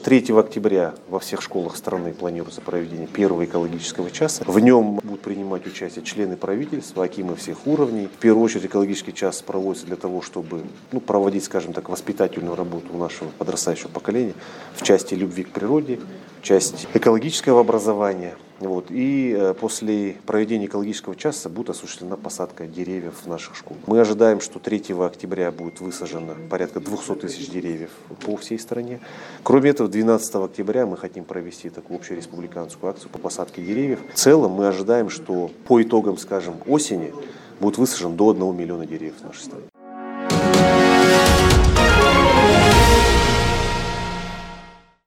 3 октября во всех школах страны планируется проведение первого экологического часа. В нем будут принимать участие члены правительства, акимы всех уровней. В первую очередь экологический час проводится для того, чтобы проводить, скажем так, воспитательную работу у нашего подрастающего поколения в части любви к природе, в части экологического образования. И после проведения экологического часа будет осуществлена посадка деревьев в наших школах. Мы ожидаем, что 3 октября будет высажено порядка 200 тысяч деревьев по всей стране. Кроме этого, 12 октября мы хотим провести такую общереспубликанскую акцию по посадке деревьев. В целом мы ожидаем, что по итогам, скажем, осени будет высажено до 1 миллиона деревьев в нашей стране.